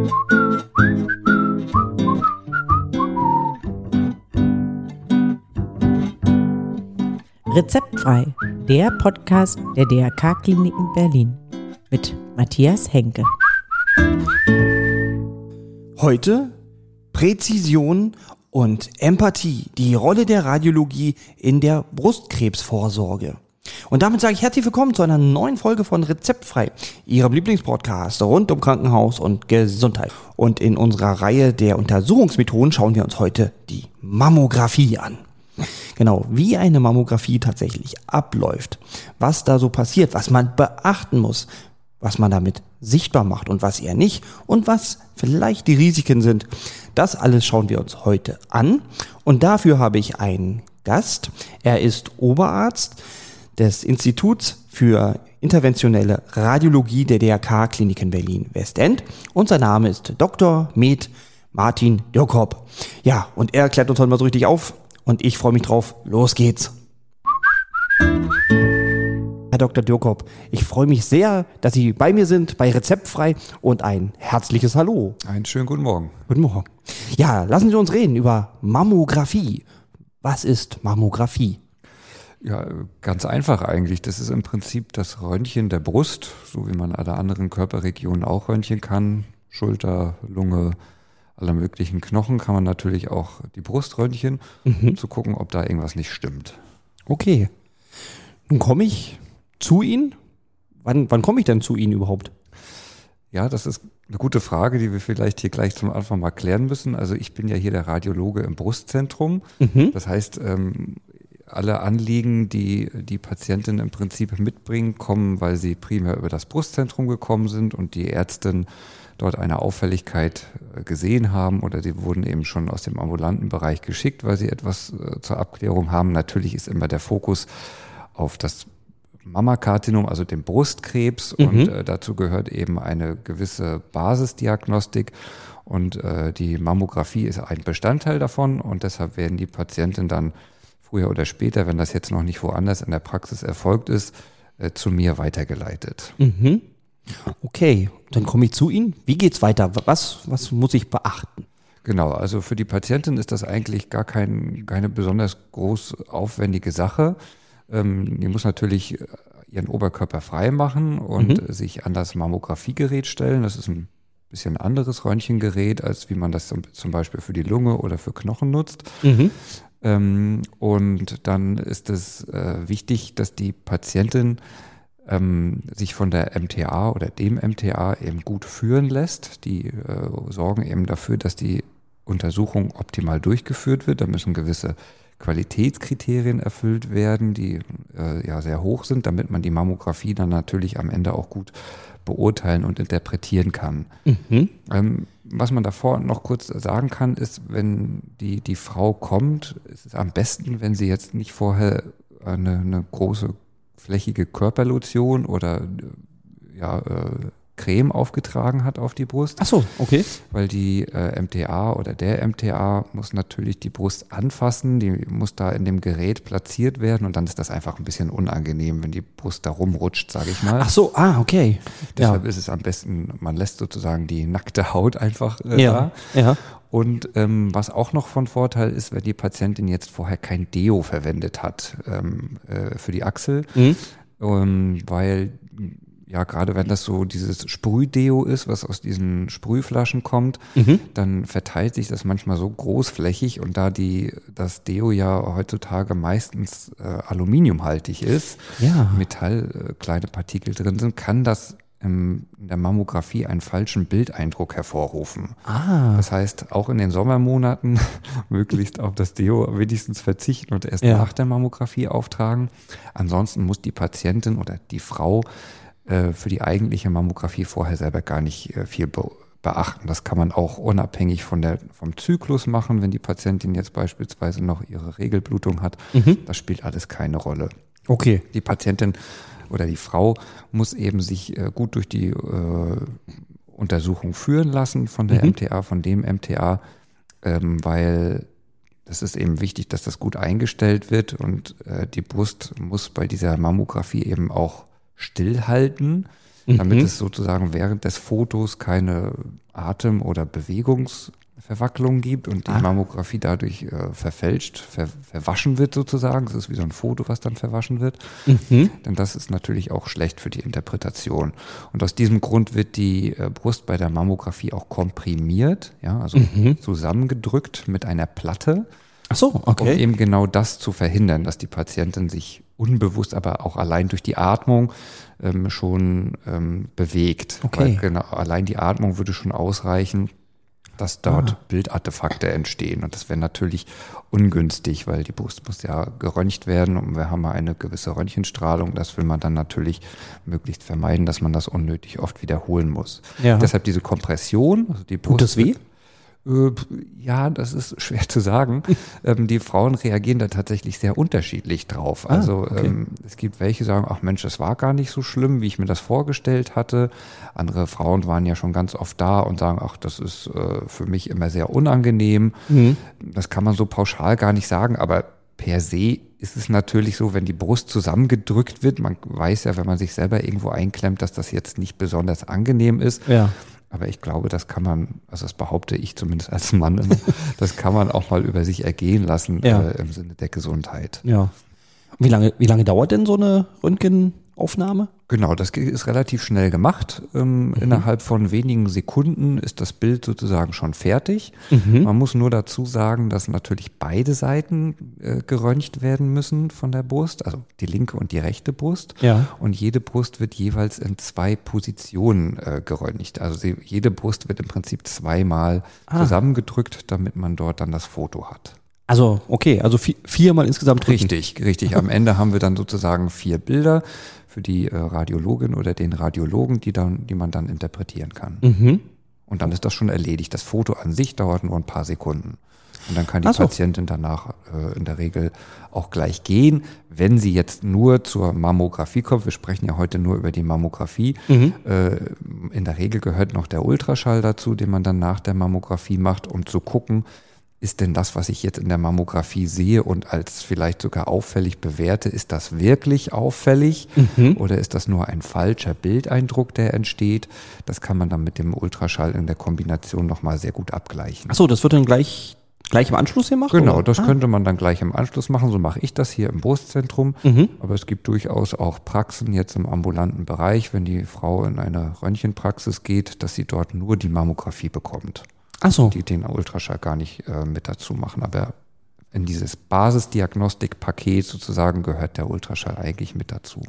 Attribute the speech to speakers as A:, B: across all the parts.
A: Rezeptfrei, der Podcast der DRK-Kliniken Berlin mit Matthias Henke.
B: Heute Präzision und Empathie, die Rolle der Radiologie in der Brustkrebsvorsorge. Und damit sage ich herzlich willkommen zu einer neuen Folge von Rezeptfrei, Ihrem Lieblingspodcast rund um Krankenhaus und Gesundheit. Und in unserer Reihe der Untersuchungsmethoden schauen wir uns heute die Mammographie an. Genau, wie eine Mammographie tatsächlich abläuft, was da so passiert, was man beachten muss, was man damit sichtbar macht und was eher nicht und was vielleicht die Risiken sind. Das alles schauen wir uns heute an und dafür habe ich einen Gast. Er ist Oberarzt des Instituts für interventionelle Radiologie der DRK-Kliniken Berlin-Westend und sein Name ist Dr. Med. Martin Dürkop. Ja, und er klärt uns heute mal so richtig auf. Und ich freue mich drauf. Los geht's. Herr Dr. Dürkop, ich freue mich sehr, dass Sie bei mir sind, bei Rezeptfrei und ein herzliches Hallo.
C: Einen schönen guten Morgen.
B: Guten Morgen. Ja, lassen Sie uns reden über Mammographie. Was ist Mammographie?
C: Ja, ganz einfach eigentlich. Das ist im Prinzip das Röntgen der Brust, so wie man alle anderen Körperregionen auch röntgen kann. Schulter, Lunge, alle möglichen Knochen kann man natürlich auch die Brust röntgen, um zu gucken, ob da irgendwas nicht stimmt.
B: Okay. Nun komme ich zu Ihnen. Wann komme ich denn zu Ihnen überhaupt?
C: Ja, das ist eine gute Frage, die wir vielleicht hier gleich zum Anfang mal klären müssen. Also ich bin ja hier der Radiologe im Brustzentrum. Das heißt, alle Anliegen, die die Patientin im Prinzip mitbringen, kommen, weil sie primär über das Brustzentrum gekommen sind und die Ärztin dort eine Auffälligkeit gesehen haben oder die wurden eben schon aus dem ambulanten Bereich geschickt, weil sie etwas zur Abklärung haben. Natürlich ist immer der Fokus auf das Mammakarzinom, also dem Brustkrebs und dazu gehört eben eine gewisse Basisdiagnostik und die Mammographie ist ein Bestandteil davon und deshalb werden die Patienten dann früher oder später, wenn das jetzt noch nicht woanders in der Praxis erfolgt ist, zu mir weitergeleitet.
B: Okay, dann komme ich zu Ihnen. Wie geht's weiter? Was muss ich beachten?
C: Genau, also für die Patientin ist das eigentlich gar keine besonders groß aufwendige Sache. Die muss natürlich ihren Oberkörper frei machen und sich an das Mammografiegerät stellen. Das ist ein bisschen anderes Röntgengerät, als wie man das zum Beispiel für die Lunge oder für Knochen nutzt. Und dann ist es wichtig, dass die Patientin sich von der MTA oder dem MTA eben gut führen lässt. Die sorgen eben dafür, dass die Untersuchung optimal durchgeführt wird. Da müssen gewisse Qualitätskriterien erfüllt werden, die sehr hoch sind, damit man die Mammographie dann natürlich am Ende auch gut beurteilen und interpretieren kann. Was man davor noch kurz sagen kann, ist, wenn die Frau kommt, ist es am besten, wenn sie jetzt nicht vorher eine große flächige Körperlotion oder Creme aufgetragen hat auf die Brust.
B: Ach so, okay.
C: Weil die MTA oder der MTA muss natürlich die Brust anfassen, die muss da in dem Gerät platziert werden und dann ist das einfach ein bisschen unangenehm, wenn die Brust da rumrutscht, sage ich mal.
B: Ach so, okay.
C: Deshalb ist es am besten, man lässt sozusagen die nackte Haut einfach da.
B: Ja.
C: Und was auch noch von Vorteil ist, wenn die Patientin jetzt vorher kein Deo verwendet hat für die Achsel, weil gerade wenn das so dieses Sprühdeo ist, was aus diesen Sprühflaschen kommt, dann verteilt sich das manchmal so großflächig und da das Deo ja heutzutage meistens aluminiumhaltig ist, Metall, kleine Partikel drin sind, kann das in der Mammographie einen falschen Bildeindruck hervorrufen. Das heißt, auch in den Sommermonaten möglichst auf das Deo wenigstens verzichten und erst nach der Mammographie auftragen. Ansonsten muss die Patientin oder die Frau für die eigentliche Mammographie vorher selber gar nicht viel beachten. Das kann man auch unabhängig vom Zyklus machen, wenn die Patientin jetzt beispielsweise noch ihre Regelblutung hat. Das spielt alles keine Rolle.
B: Okay.
C: Die Patientin oder die Frau muss eben sich gut durch die Untersuchung führen lassen von der MTA, von dem MTA, weil das ist eben wichtig, dass das gut eingestellt wird und die Brust muss bei dieser Mammographie eben auch stillhalten. damit es sozusagen während des Fotos keine Atem- oder Bewegungsverwacklung gibt und die Mammographie dadurch verfälscht, verwaschen wird sozusagen. Das ist wie so ein Foto, was dann verwaschen wird. Denn das ist natürlich auch schlecht für die Interpretation. Und aus diesem Grund wird die Brust bei der Mammographie auch komprimiert, ja, also zusammengedrückt mit einer Platte.
B: Ach so, okay.
C: Um eben genau das zu verhindern, dass die Patientin sich unbewusst, aber auch allein durch die Atmung schon bewegt.
B: Okay.
C: Weil genau, allein die Atmung würde schon ausreichen, dass dort Bildartefakte entstehen. Und das wäre natürlich ungünstig, weil die Brust muss ja geröntgt werden und wir haben ja eine gewisse Röntgenstrahlung. Das will man dann natürlich möglichst vermeiden, dass man das unnötig oft wiederholen muss.
B: Ja.
C: Deshalb diese Kompression. Also die Brust
B: Tut das weh?
C: Ja, das ist schwer zu sagen. Die Frauen reagieren da tatsächlich sehr unterschiedlich drauf. Also es gibt welche, die sagen, ach Mensch, das war gar nicht so schlimm, wie ich mir das vorgestellt hatte. Andere Frauen waren ja schon ganz oft da und sagen, ach, das ist für mich immer sehr unangenehm. Das kann man so pauschal gar nicht sagen, aber per se ist es natürlich so, wenn die Brust zusammengedrückt wird, man weiß ja, wenn man sich selber irgendwo einklemmt, dass das jetzt nicht besonders angenehm ist.
B: Ja.
C: Aber ich glaube, das kann man, also das behaupte ich zumindest als Mann immer, das kann man auch mal über sich ergehen lassen im Sinne der Gesundheit.
B: Ja. Wie lange dauert denn so eine Röntgenaufnahme?
C: Genau, das ist relativ schnell gemacht. Innerhalb von wenigen Sekunden ist das Bild sozusagen schon fertig. Man muss nur dazu sagen, dass natürlich beide Seiten geröntgt werden müssen von der Brust, also die linke und die rechte Brust.
B: Ja.
C: Und jede Brust wird jeweils in 2 Positionen geröntgt. Also jede Brust wird im Prinzip zweimal zusammengedrückt, damit man dort dann das Foto hat.
B: Also, okay, also 4-mal insgesamt drücken.
C: Richtig. Am Ende haben wir dann sozusagen 4 Bilder für die Radiologin oder den Radiologen, die man dann interpretieren kann. Und dann ist das schon erledigt. Das Foto an sich dauert nur ein paar Sekunden. Und dann kann die Patientin danach in der Regel auch gleich gehen. Wenn sie jetzt nur zur Mammographie kommt, wir sprechen ja heute nur über die Mammographie, in der Regel gehört noch der Ultraschall dazu, den man dann nach der Mammographie macht, um zu gucken, ist denn das, was ich jetzt in der Mammographie sehe und als vielleicht sogar auffällig bewerte, ist das wirklich auffällig oder ist das nur ein falscher Bildeindruck, der entsteht? Das kann man dann mit dem Ultraschall in der Kombination nochmal sehr gut abgleichen.
B: Ach so, das wird dann gleich im Anschluss gemacht?
C: Genau,
B: oder?
C: Das könnte man dann gleich im Anschluss machen. So mache ich das hier im Brustzentrum. Aber es gibt durchaus auch Praxen jetzt im ambulanten Bereich, wenn die Frau in eine Röntgenpraxis geht, dass sie dort nur die Mammographie bekommt.
B: Ach so.
C: Die den Ultraschall gar nicht mit dazu machen. Aber in dieses Basisdiagnostikpaket sozusagen gehört der Ultraschall eigentlich mit dazu.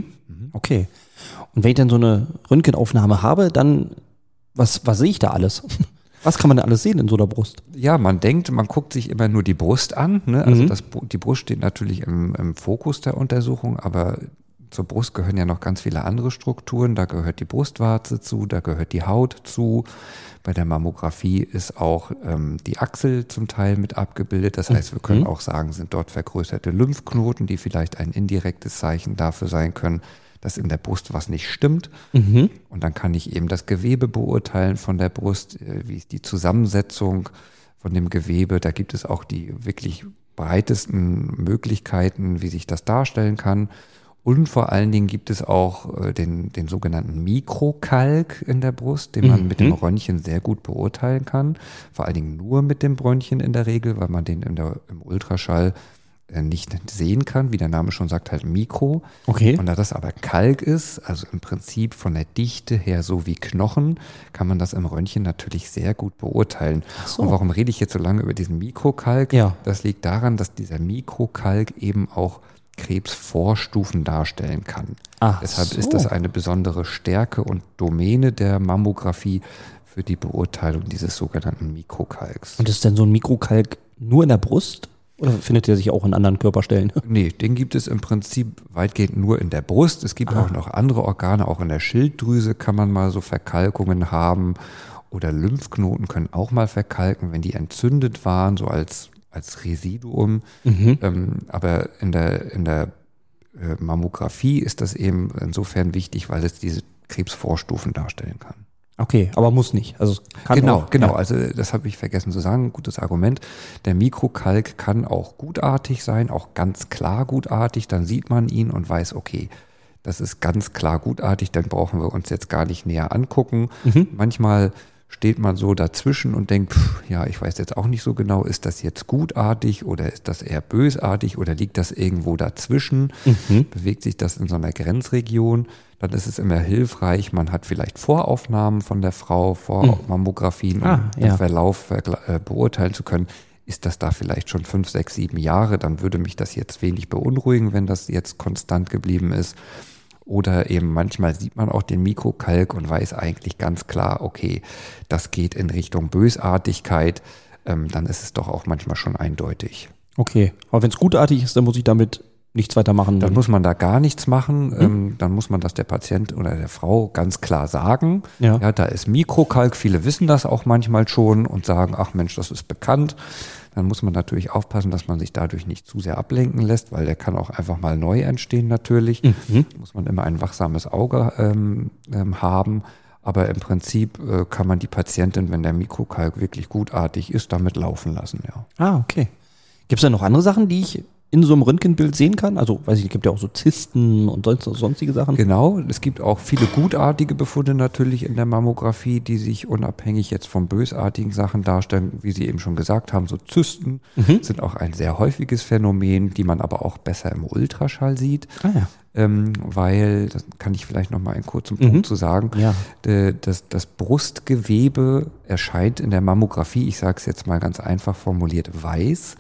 B: Okay. Und wenn ich dann so eine Röntgenaufnahme habe, dann, was sehe ich da alles? Was kann man da alles sehen in so einer Brust?
C: Ja, man denkt, man guckt sich immer nur die Brust an. Ne? Also die Brust steht natürlich im Fokus der Untersuchung, aber zur Brust gehören ja noch ganz viele andere Strukturen. Da gehört die Brustwarze zu, da gehört die Haut zu. Bei der Mammographie ist auch die Achsel zum Teil mit abgebildet. Das heißt, wir können auch sagen, sind dort vergrößerte Lymphknoten, die vielleicht ein indirektes Zeichen dafür sein können, dass in der Brust was nicht stimmt. Und dann kann ich eben das Gewebe beurteilen von der Brust, wie ist die Zusammensetzung von dem Gewebe. Da gibt es auch die wirklich breitesten Möglichkeiten, wie sich das darstellen kann. Und vor allen Dingen gibt es auch den sogenannten Mikrokalk in der Brust, den man mit dem Röntgen sehr gut beurteilen kann. Vor allen Dingen nur mit dem Röntgen in der Regel, weil man den im Ultraschall nicht sehen kann, wie der Name schon sagt, halt Mikro.
B: Okay.
C: Und da das aber Kalk ist, also im Prinzip von der Dichte her so wie Knochen, kann man das im Röntgen natürlich sehr gut beurteilen.
B: So.
C: Und warum rede ich jetzt so lange über diesen Mikrokalk?
B: Ja.
C: Das liegt daran, dass dieser Mikrokalk eben auch Krebsvorstufen darstellen kann. Deshalb ist das eine besondere Stärke und Domäne der Mammographie für die Beurteilung dieses sogenannten Mikrokalks.
B: Und ist denn so ein Mikrokalk nur in der Brust oder findet der sich auch in anderen Körperstellen?
C: Nee, den gibt es im Prinzip weitgehend nur in der Brust. Es gibt auch noch andere Organe, auch in der Schilddrüse kann man mal so Verkalkungen haben oder Lymphknoten können auch mal verkalken, wenn die entzündet waren, so als Residuum. Aber in der Mammographie ist das eben insofern wichtig, weil es diese Krebsvorstufen darstellen kann.
B: Okay, aber muss nicht. Also es kann
C: Genau.
B: Ja.
C: Also das habe ich vergessen zu sagen. Gutes Argument. Der Mikrokalk kann auch gutartig sein, auch ganz klar gutartig. Dann sieht man ihn und weiß, okay, das ist ganz klar gutartig, dann brauchen wir uns jetzt gar nicht näher angucken. Manchmal steht man so dazwischen und denkt, ja, ich weiß jetzt auch nicht so genau, ist das jetzt gutartig oder ist das eher bösartig oder liegt das irgendwo dazwischen? Bewegt sich das in so einer Grenzregion? Dann ist es immer hilfreich, man hat vielleicht Voraufnahmen von der Frau, Vormammografien, um den Verlauf beurteilen zu können. Ist das da vielleicht schon 5, 6, 7 Jahre? Dann würde mich das jetzt wenig beunruhigen, wenn das jetzt konstant geblieben ist. Oder eben manchmal sieht man auch den Mikrokalk und weiß eigentlich ganz klar, okay, das geht in Richtung Bösartigkeit. Dann ist es doch auch manchmal schon eindeutig.
B: Okay, aber wenn es gutartig ist, dann muss ich damit nichts weiter machen.
C: Dann muss man da gar nichts machen. Dann muss man das der Patient oder der Frau ganz klar sagen. Ja, da ist Mikrokalk. Viele wissen das auch manchmal schon und sagen, ach Mensch, das ist bekannt. Dann muss man natürlich aufpassen, dass man sich dadurch nicht zu sehr ablenken lässt, weil der kann auch einfach mal neu entstehen natürlich. Muss man immer ein wachsames Auge haben. Aber im Prinzip kann man die Patientin, wenn der Mikrokalk wirklich gutartig ist, damit laufen lassen. Ja.
B: Ah, okay. Gibt es da noch andere Sachen, die ich in so einem Röntgenbild sehen kann? Also, weiß ich, es gibt ja auch so Zysten und sonstige Sachen.
C: Genau, es gibt auch viele gutartige Befunde natürlich in der Mammographie, die sich unabhängig jetzt von bösartigen Sachen darstellen. Wie Sie eben schon gesagt haben, so Zysten sind auch ein sehr häufiges Phänomen, die man aber auch besser im Ultraschall sieht. Ah ja. Weil, das kann ich vielleicht noch mal einen kurzen Punkt zu sagen, das Brustgewebe erscheint in der Mammographie, ich sage es jetzt mal ganz einfach formuliert, weiß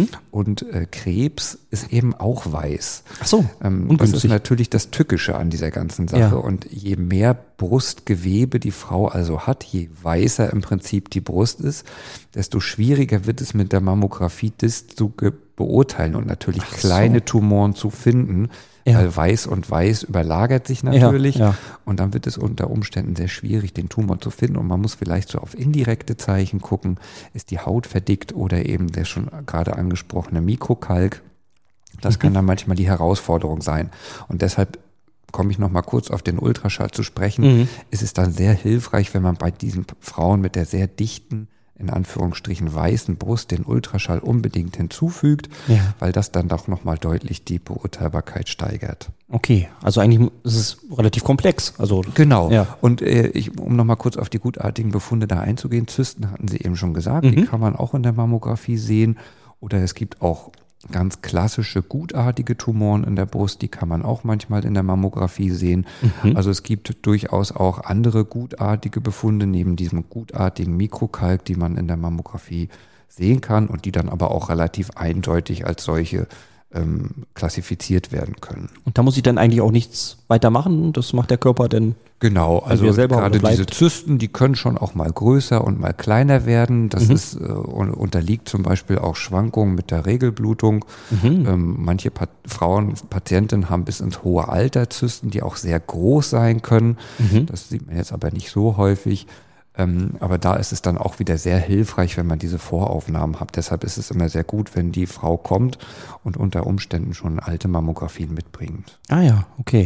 C: und Krebs ist eben auch weiß.
B: Ach so,
C: das ist natürlich das Tückische an dieser ganzen Sache und je mehr Brustgewebe die Frau also hat, je weißer im Prinzip die Brust ist, desto schwieriger wird es mit der Mammographie, das zu beurteilen und natürlich kleine Tumoren zu finden. Weil weiß und weiß überlagert sich natürlich und dann wird es unter Umständen sehr schwierig, den Tumor zu finden und man muss vielleicht so auf indirekte Zeichen gucken, ist die Haut verdickt oder eben der schon gerade angesprochene Mikrokalk. Das kann dann manchmal die Herausforderung sein und deshalb komme ich noch mal kurz auf den Ultraschall zu sprechen. Ist es dann sehr hilfreich, wenn man bei diesen Frauen mit der sehr dichten, in Anführungsstrichen weißen Brust den Ultraschall unbedingt hinzufügt, weil das dann doch nochmal deutlich die Beurteilbarkeit steigert.
B: Okay, also eigentlich ist es relativ komplex. Also
C: genau. Und um nochmal kurz auf die gutartigen Befunde da einzugehen, Zysten hatten Sie eben schon gesagt, die kann man auch in der Mammographie sehen. Oder es gibt auch ganz klassische gutartige Tumoren in der Brust, die kann man auch manchmal in der Mammographie sehen. Also es gibt durchaus auch andere gutartige Befunde neben diesem gutartigen Mikrokalk, die man in der Mammographie sehen kann und die dann aber auch relativ eindeutig als solche klassifiziert werden können.
B: Und da muss ich dann eigentlich auch nichts weiter machen? Das macht der Körper denn?
C: Genau, also gerade diese Zysten, die können schon auch mal größer und mal kleiner werden. Das ist unterliegt zum Beispiel auch Schwankungen mit der Regelblutung. Manche Patientinnen haben bis ins hohe Alter Zysten, die auch sehr groß sein können. Das sieht man jetzt aber nicht so häufig. Aber da ist es dann auch wieder sehr hilfreich, wenn man diese Voraufnahmen hat. Deshalb ist es immer sehr gut, wenn die Frau kommt und unter Umständen schon alte Mammografien mitbringt.
B: Ah ja, okay.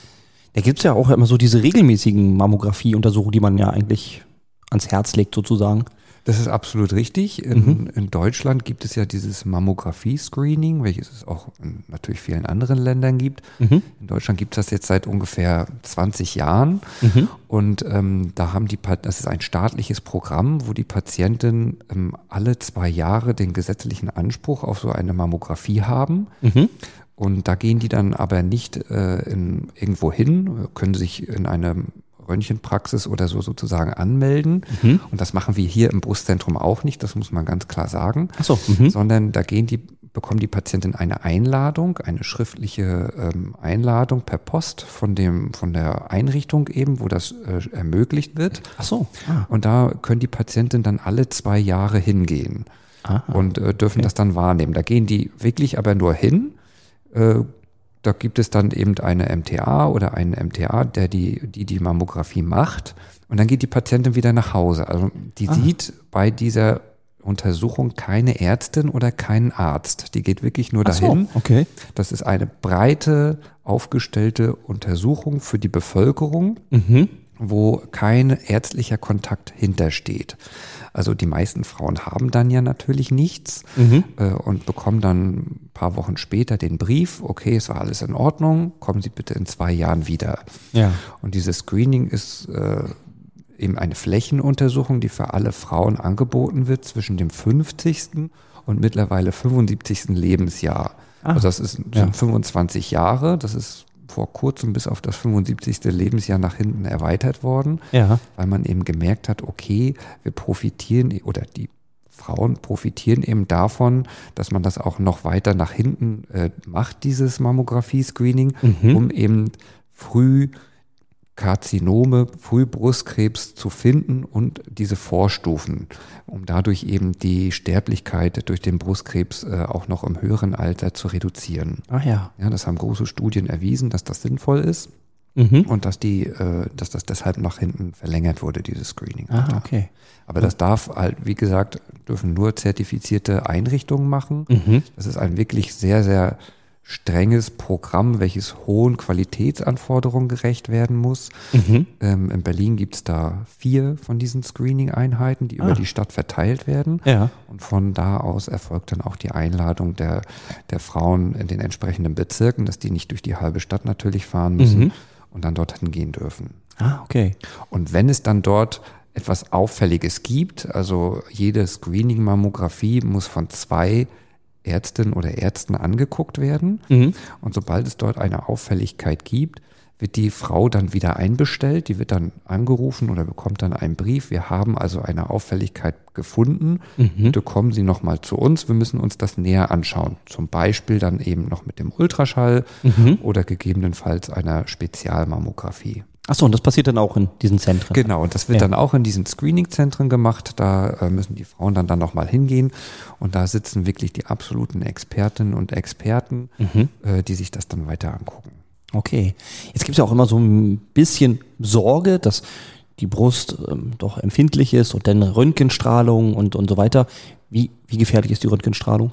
B: Da gibt es ja auch immer so diese regelmäßigen Mammographie-Untersuchungen, die man ja eigentlich ans Herz legt sozusagen.
C: Das ist absolut richtig. In Deutschland gibt es ja dieses Mammographie-Screening, welches es auch in natürlich vielen anderen Ländern gibt. In Deutschland gibt es das jetzt seit ungefähr 20 Jahren. Und da haben das ist ein staatliches Programm, wo die Patienten alle 2 Jahre den gesetzlichen Anspruch auf so eine Mammographie haben. Und da gehen die dann aber nicht irgendwo hin, können sich in einem Röntgenpraxis oder so sozusagen anmelden. Und das machen wir hier im Brustzentrum auch nicht, das muss man ganz klar sagen.
B: Ach so,
C: sondern da bekommen die Patienten eine Einladung, eine schriftliche Einladung per Post von der Einrichtung eben, wo das ermöglicht wird.
B: Ach so.
C: Und da können die Patienten dann alle 2 Jahre hingehen und dürfen das dann wahrnehmen. Da gehen die wirklich aber nur hin. Da gibt es dann eben eine MTA oder einen MTA, der die Mammographie macht. Und dann geht die Patientin wieder nach Hause. Also die sieht bei dieser Untersuchung keine Ärztin oder keinen Arzt. Die geht wirklich nur dahin.
B: So, okay.
C: Das ist eine breite, aufgestellte Untersuchung für die Bevölkerung. wo kein ärztlicher Kontakt hintersteht. Also die meisten Frauen haben dann ja natürlich nichts und bekommen dann ein paar Wochen später den Brief, okay, es war alles in Ordnung, kommen Sie bitte in 2 Jahren wieder.
B: Ja.
C: Und dieses Screening ist eben eine Flächenuntersuchung, die für alle Frauen angeboten wird zwischen dem 50. und mittlerweile 75. Lebensjahr. Also das sind 25 Jahre, das ist vor kurzem bis auf das 75. Lebensjahr nach hinten erweitert worden, weil man eben gemerkt hat, okay, wir profitieren oder die Frauen profitieren eben davon, dass man das auch noch weiter nach hinten macht, dieses Mammographie-Screening, um eben früh Karzinome, Frühbrustkrebs zu finden und diese Vorstufen, um dadurch eben die Sterblichkeit durch den Brustkrebs auch noch im höheren Alter zu reduzieren.
B: Ach ja.
C: Ja, das haben große Studien erwiesen, dass das sinnvoll ist und dass das deshalb nach hinten verlängert wurde, dieses Screening.
B: Okay.
C: Aber das darf halt, wie gesagt, dürfen nur zertifizierte Einrichtungen machen. Das ist ein wirklich sehr, sehr strenges Programm, welches hohen Qualitätsanforderungen gerecht werden muss. In Berlin gibt es da 4 von diesen Screening-Einheiten, die über die Stadt verteilt werden.
B: Ja.
C: Und von da aus erfolgt dann auch die Einladung der Frauen in den entsprechenden Bezirken, dass die nicht durch die halbe Stadt natürlich fahren müssen und dann dorthin gehen dürfen.
B: Okay.
C: Und wenn es dann dort etwas Auffälliges gibt, also jede Screening-Mammographie muss von 2 Ärztinnen oder Ärzten angeguckt werden. Und sobald es dort eine Auffälligkeit gibt, wird die Frau dann wieder einbestellt. Die wird dann angerufen oder bekommt dann einen Brief. Wir haben also eine Auffälligkeit gefunden. Bitte kommen Sie nochmal zu uns. Wir müssen uns das näher anschauen. Zum Beispiel dann eben noch mit dem Ultraschall oder gegebenenfalls einer Spezialmammographie.
B: Achso, und das passiert dann auch in diesen Zentren?
C: Genau, und das wird dann auch in diesen Screening-Zentren gemacht. Da müssen die Frauen dann nochmal hingehen. Und da sitzen wirklich die absoluten Expertinnen und Experten, die sich das dann weiter angucken.
B: Okay. Jetzt gibt es ja auch immer so ein bisschen Sorge, dass die Brust doch empfindlich ist und dann Röntgenstrahlung und so weiter. Wie gefährlich ist die Röntgenstrahlung?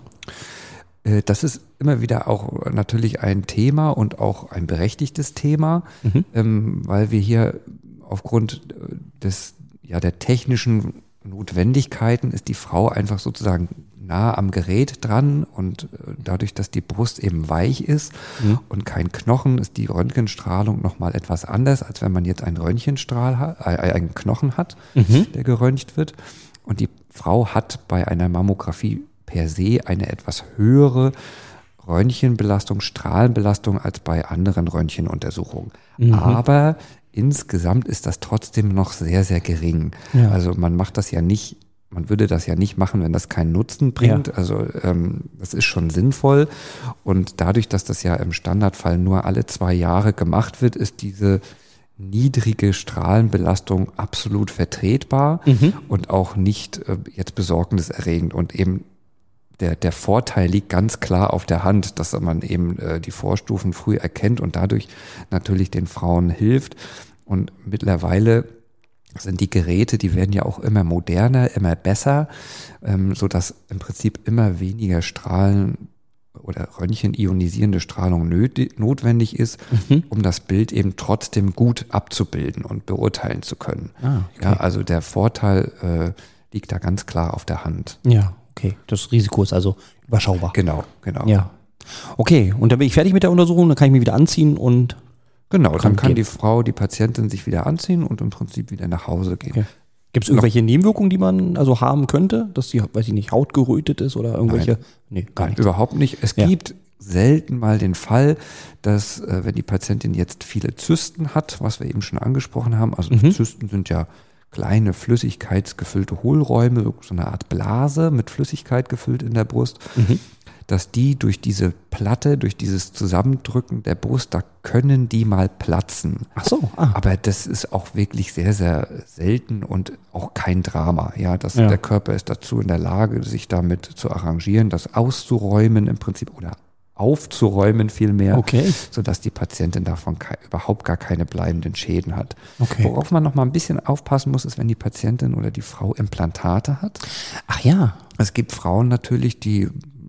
C: Das ist immer wieder auch natürlich ein Thema und auch ein berechtigtes Thema, weil wir hier aufgrund der technischen Notwendigkeiten ist die Frau einfach sozusagen nah am Gerät dran und dadurch, dass die Brust eben weich ist und kein Knochen, ist die Röntgenstrahlung nochmal etwas anders, als wenn man jetzt einen einen Knochen hat, der geröntgt wird. Und die Frau hat bei einer Mammographie per se eine etwas höhere Röntgenbelastung, Strahlenbelastung als bei anderen Röntgenuntersuchungen. Aber insgesamt ist das trotzdem noch sehr, sehr gering. Ja. Also man würde das ja nicht machen, wenn das keinen Nutzen bringt. Ja. Also das ist schon sinnvoll. Und dadurch, dass das ja im Standardfall nur alle 2 Jahre gemacht wird, ist diese niedrige Strahlenbelastung absolut vertretbar und auch nicht jetzt besorgniserregend. Und eben der Vorteil liegt ganz klar auf der Hand, dass man eben die Vorstufen früh erkennt und dadurch natürlich den Frauen hilft. Und mittlerweile sind die Geräte, die werden ja auch immer moderner, immer besser, sodass im Prinzip immer weniger Strahlen oder Röntgen-ionisierende Strahlung notwendig ist, um das Bild eben trotzdem gut abzubilden und beurteilen zu können. Okay. Ja, also der Vorteil liegt da ganz klar auf der Hand.
B: Ja. Okay, das Risiko ist also überschaubar.
C: Genau.
B: Ja. Okay, und dann bin ich fertig mit der Untersuchung, dann kann ich mich wieder anziehen und...
C: Genau, dann kann die Patientin sich wieder anziehen und im Prinzip wieder nach Hause gehen. Okay.
B: Gibt es irgendwelche Nebenwirkungen, die man also haben könnte? Dass die, weiß ich nicht, Haut gerötet ist oder irgendwelche?
C: Nee, gar nicht. Überhaupt nicht. Es gibt selten mal den Fall, dass wenn die Patientin jetzt viele Zysten hat, was wir eben schon angesprochen haben, also Zysten sind ja kleine flüssigkeitsgefüllte Hohlräume, so eine Art Blase mit Flüssigkeit gefüllt in der Brust, dass die durch diese Platte, durch dieses Zusammendrücken der Brust, da können die mal platzen.
B: Ach so.
C: Aber das ist auch wirklich sehr, sehr selten und auch kein Drama. Ja, der Körper ist dazu in der Lage, sich damit zu arrangieren, das auszuräumen im Prinzip oder aufzuräumen vielmehr, sodass die Patientin davon überhaupt gar keine bleibenden Schäden hat. Okay. Worauf man noch mal ein bisschen aufpassen muss, ist, wenn die Patientin oder die Frau Implantate hat.
B: Ach ja.
C: Es gibt Frauen natürlich, die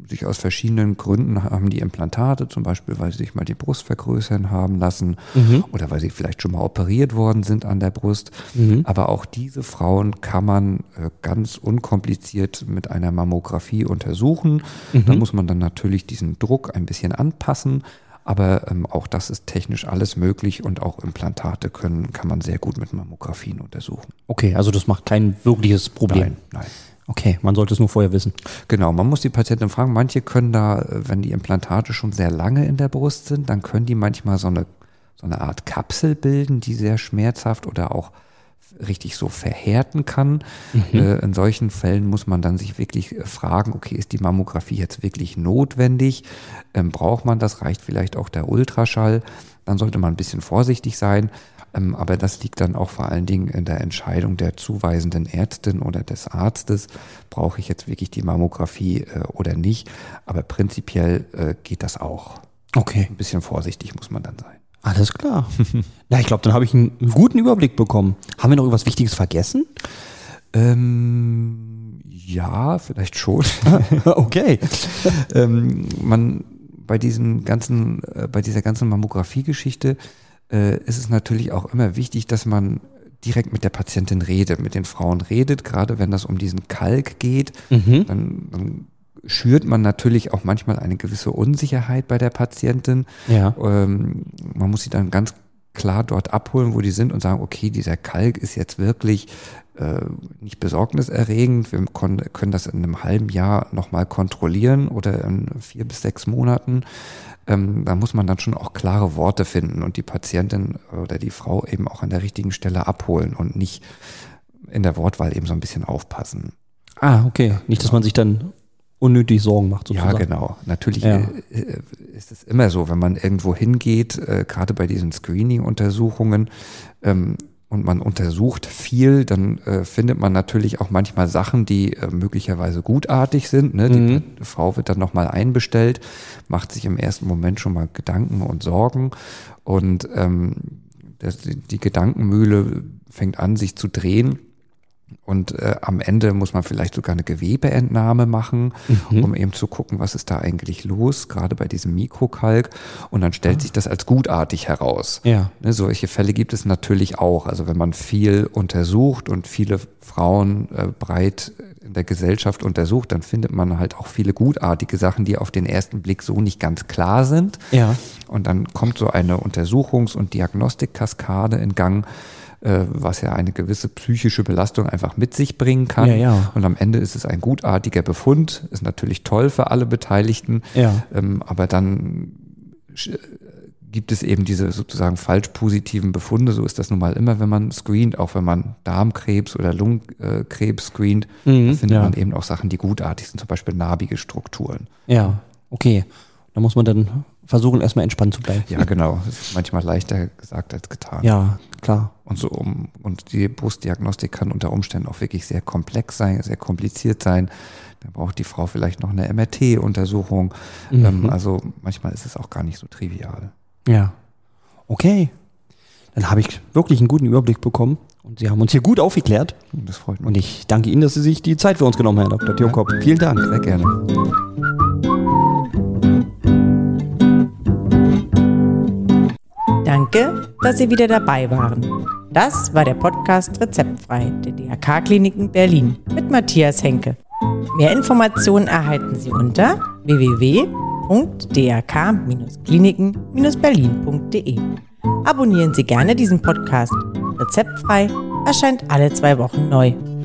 C: sich aus verschiedenen Gründen haben die Implantate, zum Beispiel, weil sie sich mal die Brust vergrößern haben lassen oder weil sie vielleicht schon mal operiert worden sind an der Brust. Aber auch diese Frauen kann man ganz unkompliziert mit einer Mammographie untersuchen. Da muss man dann natürlich diesen Druck ein bisschen anpassen. Aber auch das ist technisch alles möglich und auch Implantate kann man sehr gut mit Mammografien untersuchen.
B: Okay, also das macht kein wirkliches Problem.
C: Nein.
B: Okay, man sollte es nur vorher wissen.
C: Genau, man muss die Patientin fragen. Manche können da, wenn die Implantate schon sehr lange in der Brust sind, dann können die manchmal so eine Art Kapsel bilden, die sehr schmerzhaft oder auch richtig so verhärten kann. In solchen Fällen muss man dann sich wirklich fragen, okay, ist die Mammographie jetzt wirklich notwendig? Braucht man das? Reicht vielleicht auch der Ultraschall? Dann sollte man ein bisschen vorsichtig sein. Aber das liegt dann auch vor allen Dingen in der Entscheidung der zuweisenden Ärztin oder des Arztes. Brauche ich jetzt wirklich die Mammographie oder nicht? Aber prinzipiell geht das auch.
B: Okay.
C: Ein bisschen vorsichtig muss man dann sein.
B: Alles klar. Na, ich glaube, dann habe ich einen guten Überblick bekommen. Haben wir noch irgendwas Wichtiges vergessen?
C: Ja, vielleicht schon.
B: Okay.
C: Bei dieser ganzen Mammographie-Geschichte ist es natürlich auch immer wichtig, dass man direkt mit der Patientin redet, mit den Frauen redet, gerade wenn das um diesen Kalk geht, dann schürt man natürlich auch manchmal eine gewisse Unsicherheit bei der Patientin. Ja. Man muss sie dann ganz klar dort abholen, wo die sind und sagen, okay, dieser Kalk ist jetzt wirklich nicht besorgniserregend. Wir können das in einem halben Jahr nochmal kontrollieren oder in 4 bis 6 Monaten. Da muss man dann schon auch klare Worte finden und die Patientin oder die Frau eben auch an der richtigen Stelle abholen und nicht in der Wortwahl eben so ein bisschen aufpassen.
B: Ah, okay. Nicht, dass man sich dann unnötig Sorgen macht, sozusagen.
C: Ja, genau. Natürlich ist es immer so, wenn man irgendwo hingeht, gerade bei diesen Screening-Untersuchungen, und man untersucht viel, dann findet man natürlich auch manchmal Sachen, die möglicherweise gutartig sind. Ne? Die Frau wird dann nochmal einbestellt, macht sich im ersten Moment schon mal Gedanken und Sorgen und die Gedankenmühle fängt an, sich zu drehen. Und am Ende muss man vielleicht sogar eine Gewebeentnahme machen, um eben zu gucken, was ist da eigentlich los, gerade bei diesem Mikrokalk. Und dann stellt sich das als gutartig heraus. Ja. Ne, solche Fälle gibt es natürlich auch. Also wenn man viel untersucht und viele Frauen breit in der Gesellschaft untersucht, dann findet man halt auch viele gutartige Sachen, die auf den ersten Blick so nicht ganz klar sind. Ja. Und dann kommt so eine Untersuchungs- und Diagnostikkaskade in Gang, was ja eine gewisse psychische Belastung einfach mit sich bringen kann. Ja, ja. Und am Ende ist es ein gutartiger Befund, ist natürlich toll für alle Beteiligten, aber dann gibt es eben diese sozusagen falsch positiven Befunde. So ist das nun mal immer, wenn man screent, auch wenn man Darmkrebs oder Lungenkrebs screent, findet man eben auch Sachen, die gutartig sind, zum Beispiel narbige Strukturen.
B: Ja, okay. Da muss man dann versuchen, erstmal entspannt zu bleiben.
C: Ja, genau. Das ist manchmal leichter gesagt als getan.
B: Ja, klar.
C: Und die Brustdiagnostik kann unter Umständen auch wirklich sehr komplex sein, sehr kompliziert sein. Da braucht die Frau vielleicht noch eine MRT-Untersuchung. Also manchmal ist es auch gar nicht so trivial.
B: Ja. Okay. Dann habe ich wirklich einen guten Überblick bekommen. Und Sie haben uns hier gut aufgeklärt.
C: Das freut mich.
B: Und ich danke Ihnen, dass Sie sich die Zeit für uns genommen haben, Herr Dr. Tjokop.
C: Ja, vielen Dank. Sehr gerne.
A: Danke, dass Sie wieder dabei waren. Das war der Podcast Rezeptfrei der DRK-Kliniken Berlin mit Matthias Henke. Mehr Informationen erhalten Sie unter www.drk-kliniken-berlin.de. Abonnieren Sie gerne diesen Podcast. Rezeptfrei erscheint alle 2 Wochen neu.